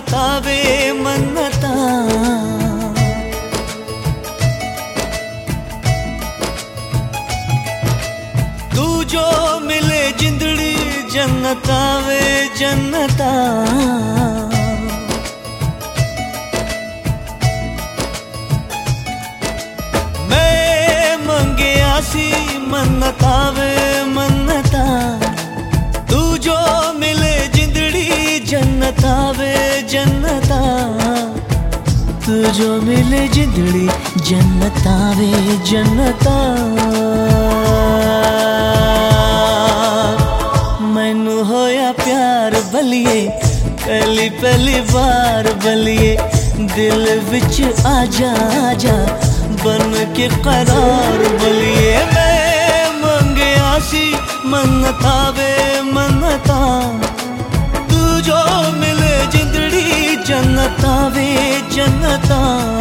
मन्नता वे मन्नता। तू जो मिले जिंदड़ी जन्नता वे जन्नता। मैं मंगे आसी मन्नता वे मन्नता। तू जो मिले जिंदड़ी जन्नता वे जन्नता। तू जो मिले जिंदड़ी जन्नता वे जन्नता। मैनू होया प्यार बलिए पहली पहली बार बलिए। दिल विच आजा आजा बन के करार बलिए। मैं मंगे आसी मन्नता वे मन्नता। तू जो मिले जिंदड़ी जन्नता वे जन्नता।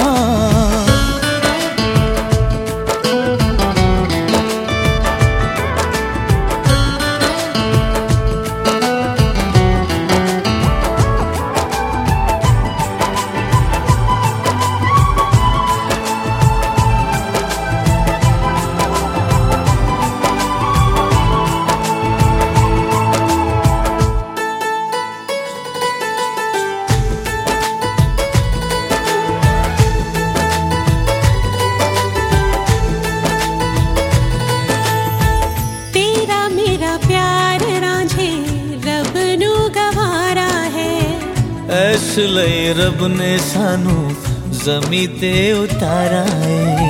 इसलिए रब ने सानू ज़मीं ते उतारा है।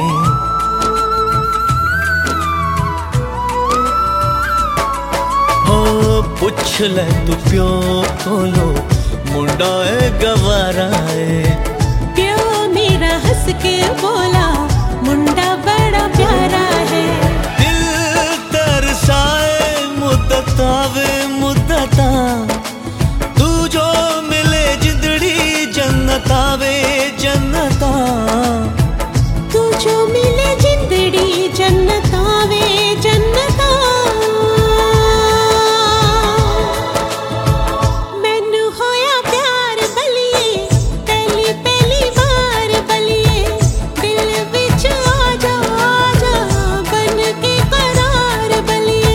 हो पुछ ले तू प्यो कोलो मुंडा है गवारा है। प्यो मेरा हंस के बोला मुंडा बड़ा प्यारा है। दिल तरसाए मुद्दता वे मुद्दता। जन्नता वे जन्नता। तू जो मिले जिंदड़ी जन्नता वे जन्नता। मैनू होया प्यार बलिए पहली पहली बार बलिए। दिल विच आजा आजा बन के करार बलिए।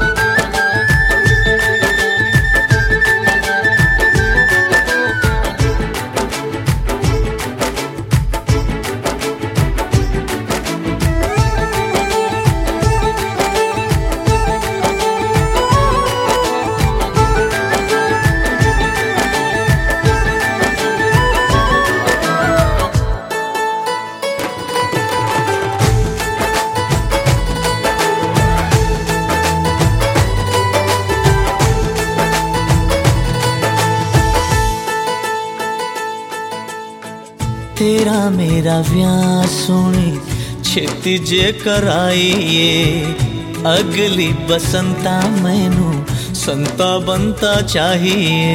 तेरा मेरा व्याह सोनी छेती जे कराइए। अगली बसंता मैनू संता बनता चाहिए।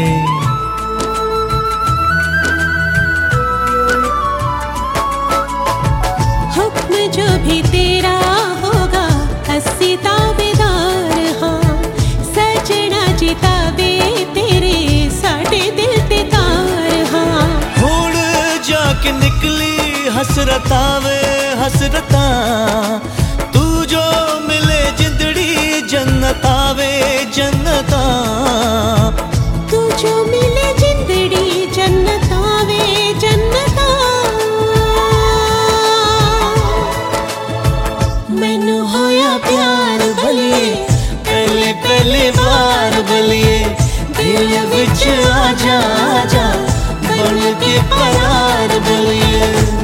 हुक्म जो भी तेरा होगा हस्सी ताबेदार। हाँ सजना जितावे तेरे साडे दिल ते तार। हाँ जाके निकली हसरता वे हसरता। तू जो मिले जिंदड़ी जन्नता वे जन्नता। तू जो मिले जिंदड़ी जन्नता वे जन्नता। मैनू होया प्यार बलिए पहली पहली बार बलिए। दिल विच आजा आजा बन के करार बलिए।